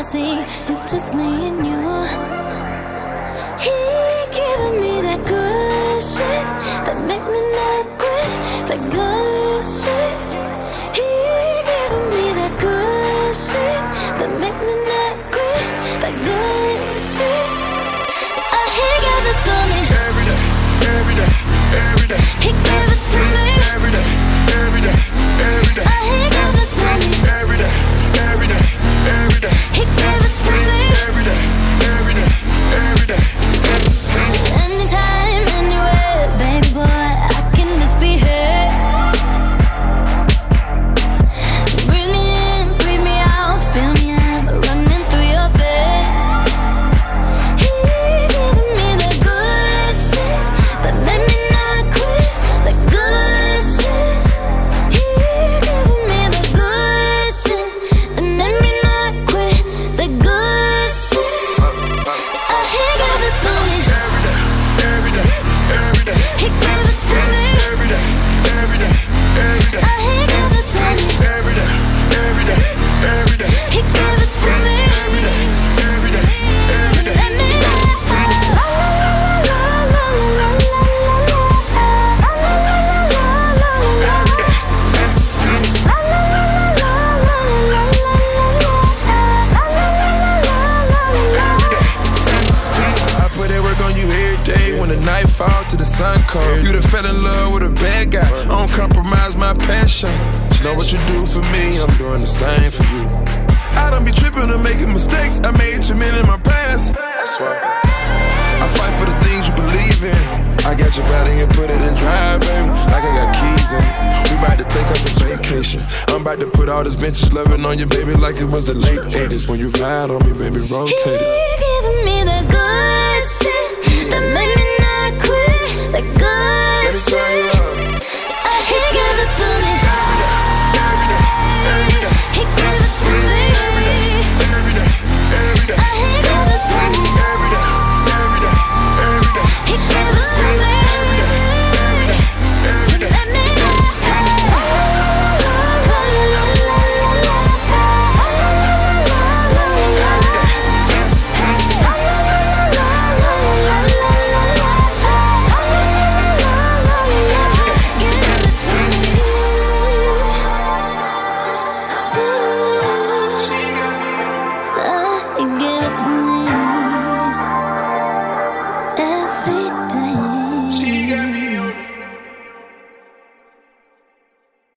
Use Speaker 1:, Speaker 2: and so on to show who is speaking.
Speaker 1: see, it's just me and you. He giving me that good shit that make me not quit. That good shit. He giving me that good shit that make me not quit. That good shit. He gave it to me
Speaker 2: every day, every day, every day.
Speaker 1: He gave it to me
Speaker 2: every day, every day, every day.
Speaker 1: He gave it to me
Speaker 2: every day, every day, every day.
Speaker 1: He gave it to me
Speaker 2: every day, every day, every day.
Speaker 1: Anytime, anywhere, baby boy, I can misbehave. Bring me in, breathe me out, fill me up, running through your veins. He giving me the good shit that made me not quit. The good shit. He giving me the good shit that made me not quit. The good shit. He gave it to me.
Speaker 2: Every day, every day,
Speaker 1: He gave it to me.
Speaker 2: every day, every day, every day.
Speaker 1: He gave it to me.
Speaker 2: Every day, every day, every day.
Speaker 1: He gave it to me.
Speaker 2: Every day, every day, every day.
Speaker 1: Let me
Speaker 2: I put that work on you every day. When the night fall to the sun cold, you done fell in love with a bad guy. I don't compromise my passion. You know what you do for me, I'm doing the same for you. I don't be tripping or making mistakes. I made too many in my past. That's why I fight for the things you believe in. I got your body and put it in drive, baby. Like I got keys in it. We about to take us a vacation. I'm about to put all this vintage loving on you, baby, like it was the late 80s. When you ride on me, baby, rotate
Speaker 1: He
Speaker 2: it.
Speaker 1: giving me the good shit that made me not quit. The good
Speaker 2: Let me
Speaker 1: shit.
Speaker 2: turn you up.
Speaker 1: He gave it to me.
Speaker 2: Every day, every day,
Speaker 1: He gave it to me.
Speaker 2: every day, every day, every day.
Speaker 1: He gave it to me.
Speaker 2: Every day, every day, every day.
Speaker 1: He gave it to me.
Speaker 2: Every day, every day, every day.
Speaker 1: Let me give it to me.